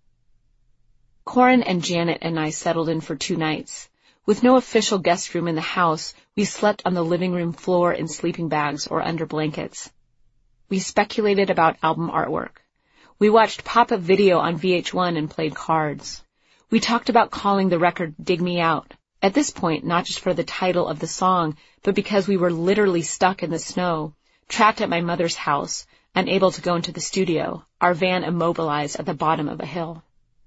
Corin and Janet and I settled in for two nights. With no official guest room in the house, we slept on the living room floor in sleeping bags or under blankets. We speculated about album artwork. We watched pop-up video on V H one and played cards. We talked about calling the record Dig Me Out. At this point, not just for the title of the song, but because we were literally stuck in the snow, trapped at my mother's house, unable to go into the studio, our van immobilized at the bottom of a hill.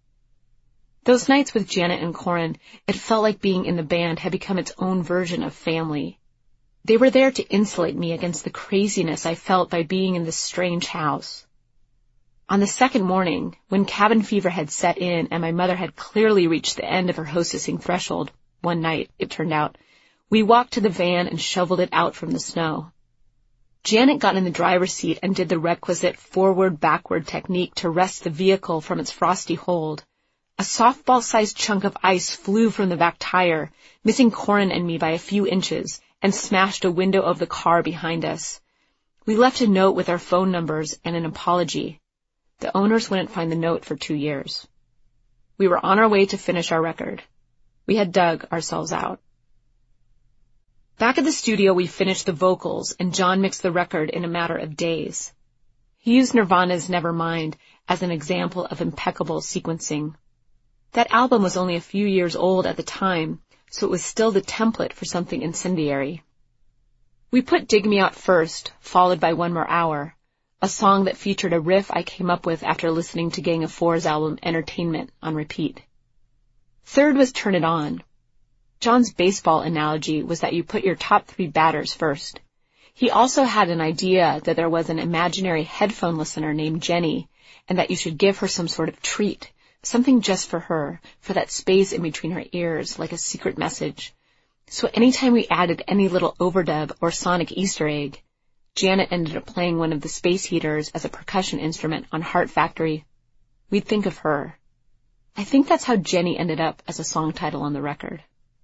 Those nights with Janet and Corin, it felt like being in the band had become its own version of family. They were there to insulate me against the craziness I felt by being in this strange house. On the second morning, when cabin fever had set in and my mother had clearly reached the end of her hostessing threshold, one night, it turned out, we walked to the van and shoveled it out from the snow. Janet got in the driver's seat and did the requisite forward-backward technique to wrest the vehicle from its frosty hold. A softball-sized chunk of ice flew from the back tire, missing Corin and me by a few inches, and smashed a window of the car behind us. We left a note with our phone numbers and an apology. The owners wouldn't find the note for two years. We were on our way to finish our record. We had dug ourselves out. Back at the studio, we finished the vocals, and John mixed the record in a matter of days. He used Nirvana's Nevermind as an example of impeccable sequencing. That album was only a few years old at the time, so it was still the template for something incendiary. We put Dig Me Out first, followed by One More Hour, a song that featured a riff I came up with after listening to Gang of Four's album Entertainment on repeat. Third was Turn It On. John's baseball analogy was that you put your top three batters first. He also had an idea that there was an imaginary headphone listener named Jenny, and that you should give her some sort of treat, something just for her, for that space in between her ears, like a secret message. So anytime we added any little overdub or sonic Easter egg, Janet ended up playing one of the space heaters as a percussion instrument on Heart Factory, we'd think of her. I think that's how Jenny ended up as a song title on the record.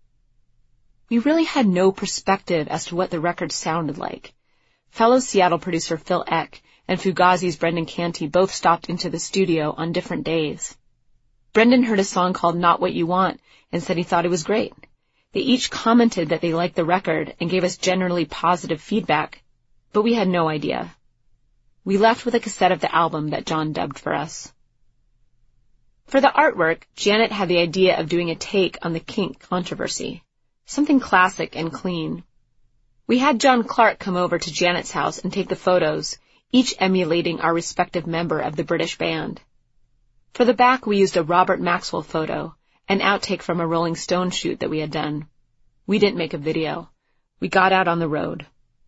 We really had no perspective as to what the record sounded like. Fellow Seattle producer Phil Eck and Fugazi's Brendan Canty both stopped into the studio on different days. Brendan heard a song called Not What You Want and said he thought it was great. They each commented that they liked the record and gave us generally positive feedback, but we had no idea. We left with a cassette of the album that John dubbed for us. For the artwork, Janet had the idea of doing a take on the kink controversy. something classic and clean. We had John Clark come over to Janet's house and take the photos, each emulating our respective member of the British band. For the back, we used a Robert Maxwell photo, an outtake from a Rolling Stone shoot that we had done. We didn't make a video. We got out on the road.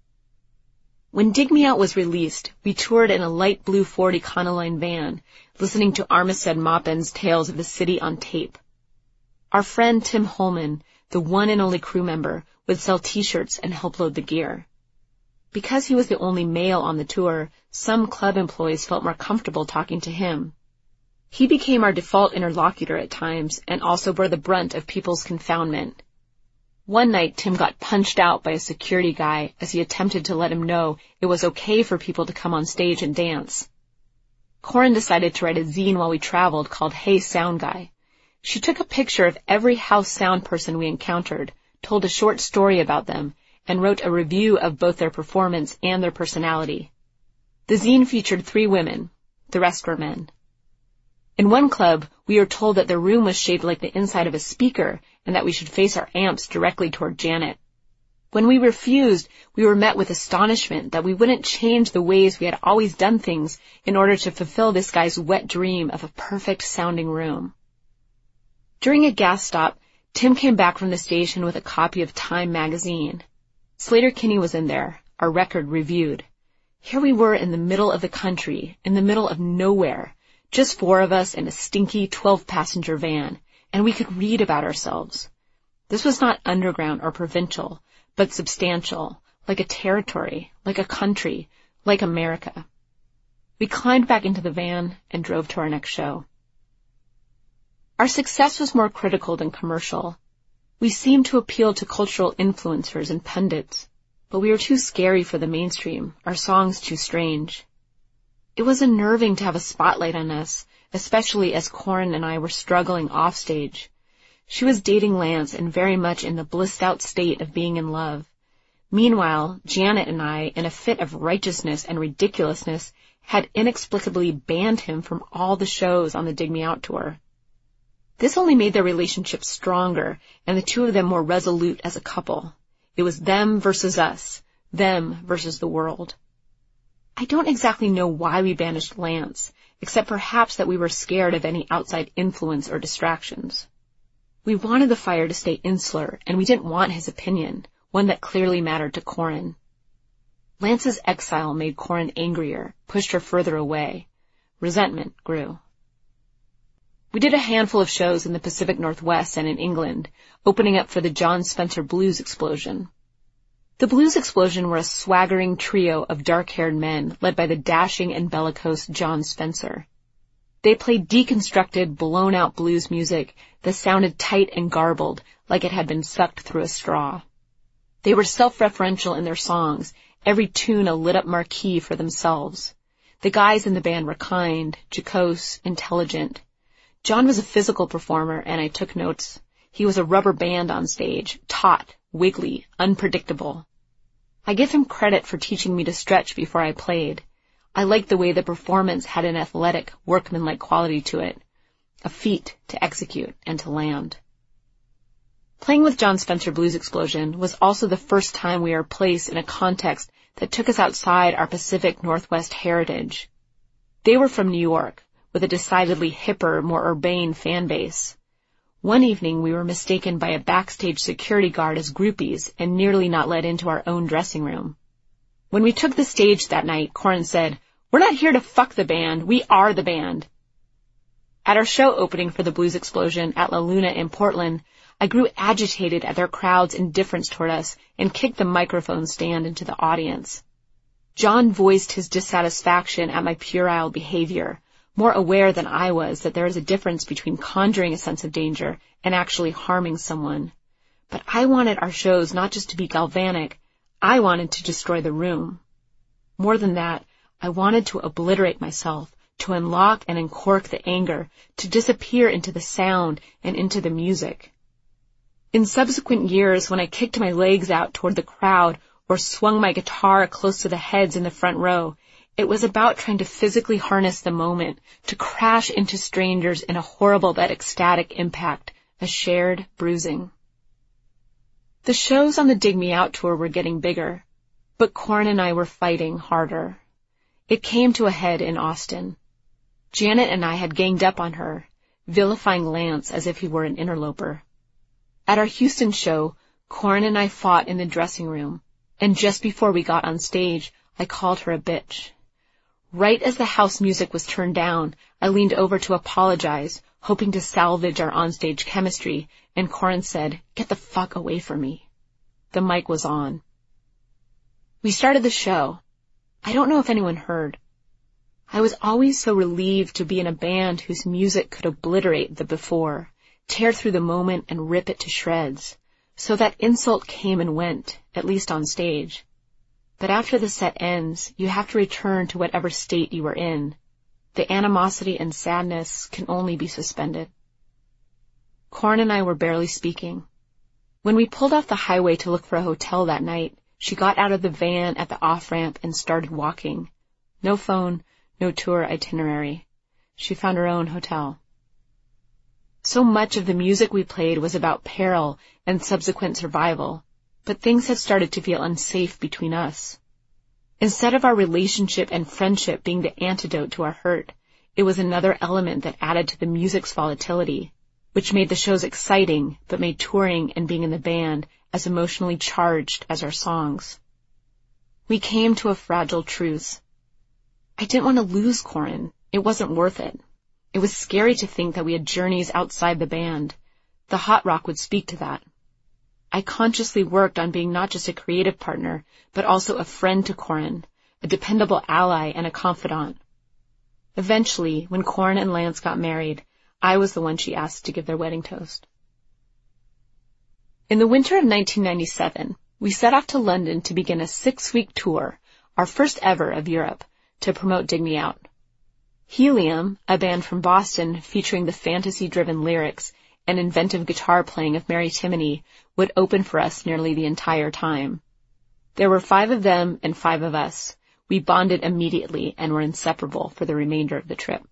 When Dig Me Out was released, we toured in a light blue Ford Econoline van, listening to Armistead Maupin's Tales of the City on tape. Our friend Tim Holman, the one and only crew member, would sell t-shirts and help load the gear. Because he was the only male on the tour, some club employees felt more comfortable talking to him. He became our default interlocutor at times and also bore the brunt of people's confoundment. One night, Tim got punched out by a security guy as he attempted to let him know it was okay for people to come on stage and dance. Corin decided to write a zine while we traveled called Hey Sound Guy. She took a picture of every house sound person we encountered, told a short story about them, and wrote a review of both their performance and their personality. The zine featured three women. The rest were men. In one club, we were told that the room was shaped like the inside of a speaker and that we should face our amps directly toward Janet. When we refused, we were met with astonishment that we wouldn't change the ways we had always done things in order to fulfill this guy's wet dream of a perfect-sounding room. During a gas stop, Tim came back from the station with a copy of Time magazine. Sleater-Kinney was in there, our record reviewed. Here we were in the middle of the country, in the middle of nowhere, just four of us in a stinky twelve-passenger van, and we could read about ourselves. This was not underground or provincial, but substantial, like a territory, like a country, like America. We climbed back into the van and drove to our next show. Our success was more critical than commercial. We seemed to appeal to cultural influencers and pundits, but we were too scary for the mainstream, our songs too strange. It was unnerving to have a spotlight on us, especially as Corin and I were struggling offstage. She was dating Lance and very much in the blissed-out state of being in love. Meanwhile, Janet and I, in a fit of righteousness and ridiculousness, had inexplicably banned him from all the shows on the Dig Me Out tour. This only made their relationship stronger and the two of them more resolute as a couple. It was them versus us, them versus the world. I don't exactly know why we banished Lance, except perhaps that we were scared of any outside influence or distractions. We wanted the fire to stay insular, and we didn't want his opinion, one that clearly mattered to Corin. Lance's exile made Corin angrier, pushed her further away. Resentment grew. We did a handful of shows in the Pacific Northwest and in England, opening up for the John Spencer Blues Explosion. The Blues Explosion were a swaggering trio of dark-haired men led by the dashing and bellicose John Spencer. They played deconstructed, blown-out blues music that sounded tight and garbled, like it had been sucked through a straw. They were self-referential in their songs, every tune a lit-up marquee for themselves. The guys in the band were kind, jocose, intelligent. John was a physical performer, and I took notes. He was a rubber band on stage, taut, wiggly, unpredictable. I give him credit for teaching me to stretch before I played. I liked the way the performance had an athletic, workmanlike quality to it, a feat to execute and to land. Playing with John Spencer Blues Explosion was also the first time we were placed in a context that took us outside our Pacific Northwest heritage. They were from New York, with a decidedly hipper, more urbane fan base. One evening we were mistaken by a backstage security guard as groupies and nearly not let into our own dressing room. When we took the stage that night, Corin said, "We're not here to fuck the band, we are the band." At our show opening for the Blues Explosion at La Luna in Portland, I grew agitated at their crowd's indifference toward us and kicked the microphone stand into the audience. John voiced his dissatisfaction at my puerile behavior, more aware than I was that there is a difference between conjuring a sense of danger and actually harming someone. But I wanted our shows not just to be galvanic, I wanted to destroy the room. More than that, I wanted to obliterate myself, to unlock and uncork the anger, to disappear into the sound and into the music. In subsequent years, when I kicked my legs out toward the crowd or swung my guitar close to the heads in the front row, it was about trying to physically harness the moment, to crash into strangers in a horrible but ecstatic impact, a shared bruising. The shows on the Dig Me Out tour were getting bigger, but Corin and I were fighting harder. It came to a head in Austin. Janet and I had ganged up on her, vilifying Lance as if he were an interloper. At our Houston show, Corin and I fought in the dressing room, and just before we got on stage, I called her a bitch. Right as the house music was turned down, I leaned over to apologize, hoping to salvage our onstage chemistry, and Corin said, "Get the fuck away from me." The mic was on. We started the show. I don't know if anyone heard. I was always so relieved to be in a band whose music could obliterate the before, tear through the moment and rip it to shreds. So that insult came and went, at least on stage. But after the set ends, you have to return to whatever state you were in. The animosity and sadness can only be suspended. Corin and I were barely speaking. When we pulled off the highway to look for a hotel that night, she got out of the van at the off-ramp and started walking. No phone, no tour itinerary. She found her own hotel. So much of the music we played was about peril and subsequent survival, but things had started to feel unsafe between us. Instead of our relationship and friendship being the antidote to our hurt, it was another element that added to the music's volatility, which made the shows exciting, but made touring and being in the band as emotionally charged as our songs. We came to a fragile truce. I didn't want to lose Corin. It wasn't worth it. It was scary to think that we had journeys outside the band. The hot rock would speak to that. I consciously worked on being not just a creative partner, but also a friend to Corin, a dependable ally and a confidant. Eventually, when Corin and Lance got married, I was the one she asked to give their wedding toast. In the winter of nineteen ninety-seven, we set off to London to begin a six-week tour, our first ever of Europe, to promote Dig Me Out. Helium, a band from Boston featuring the fantasy-driven lyrics and inventive guitar playing of Mary Timony, would open for us nearly the entire time. There were five of them and five of us. We bonded immediately and were inseparable for the remainder of the trip.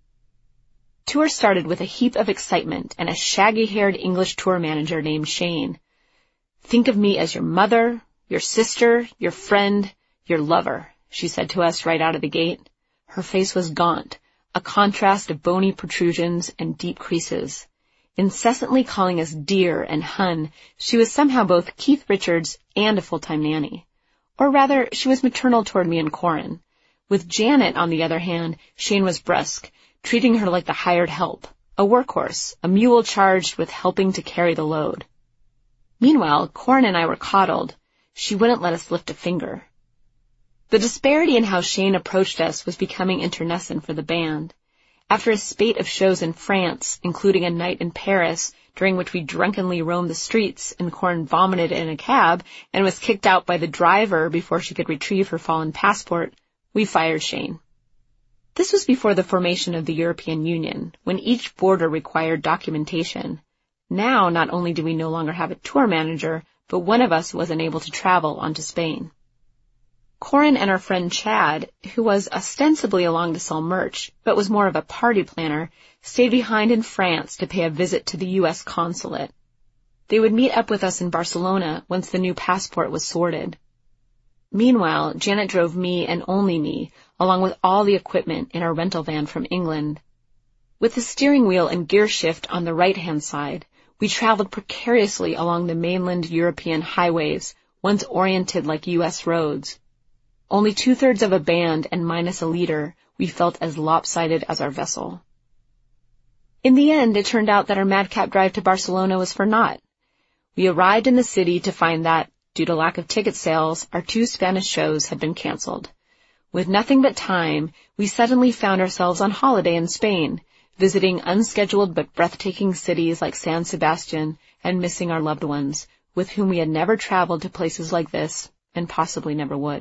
Tour started with a heap of excitement and a shaggy-haired English tour manager named Shane. "Think of me as your mother, your sister, your friend, your lover," she said to us right out of the gate. Her face was gaunt, a contrast of bony protrusions and deep creases. Incessantly calling us dear and hun, she was somehow both Keith Richards and a full-time nanny. Or rather, she was maternal toward me and Corin. With Janet, on the other hand, Shane was brusque, treating her like the hired help, a workhorse, a mule charged with helping to carry the load. Meanwhile, Corin and I were coddled. She wouldn't let us lift a finger. The disparity in how Shane approached us was becoming internecine for the band. After a spate of shows in France, including a night in Paris, during which we drunkenly roamed the streets and Corin vomited in a cab and was kicked out by the driver before she could retrieve her fallen passport, we fired Shane. This was before the formation of the European Union, when each border required documentation. Now, not only do we no longer have a tour manager, but one of us wasn't able to travel onto Spain. Corin and our friend Chad, who was ostensibly along to sell merch, but was more of a party planner, stayed behind in France to pay a visit to the U S consulate. They would meet up with us in Barcelona once the new passport was sorted. Meanwhile, Janet drove me and only me, along with all the equipment in our rental van from England. With the steering wheel and gear shift on the right-hand side, we traveled precariously along the mainland European highways, once oriented like U S roads. Only two-thirds of a band and minus a leader, we felt as lopsided as our vessel. In the end, it turned out that our madcap drive to Barcelona was for naught. We arrived in the city to find that, due to lack of ticket sales, our two Spanish shows had been canceled. With nothing but time, we suddenly found ourselves on holiday in Spain, visiting unscheduled but breathtaking cities like San Sebastian and missing our loved ones, with whom we had never traveled to places like this and possibly never would.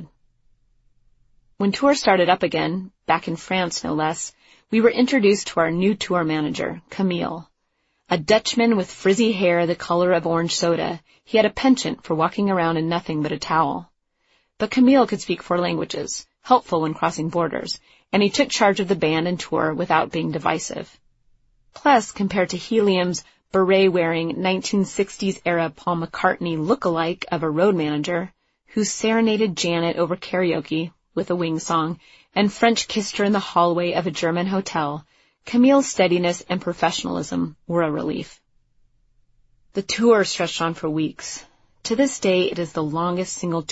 When tour started up again, back in France no less, we were introduced to our new tour manager, Camille. A Dutchman with frizzy hair the color of orange soda, he had a penchant for walking around in nothing but a towel. But Camille could speak four languages, helpful when crossing borders, and he took charge of the band and tour without being divisive. Plus, compared to Helium's beret-wearing nineteen sixties-era Paul McCartney look-alike of a road manager who serenaded Janet over karaoke with a Wings song and French kissed her in the hallway of a German hotel, Camille's steadiness and professionalism were a relief. The tour stretched on for weeks. To this day, it is the longest single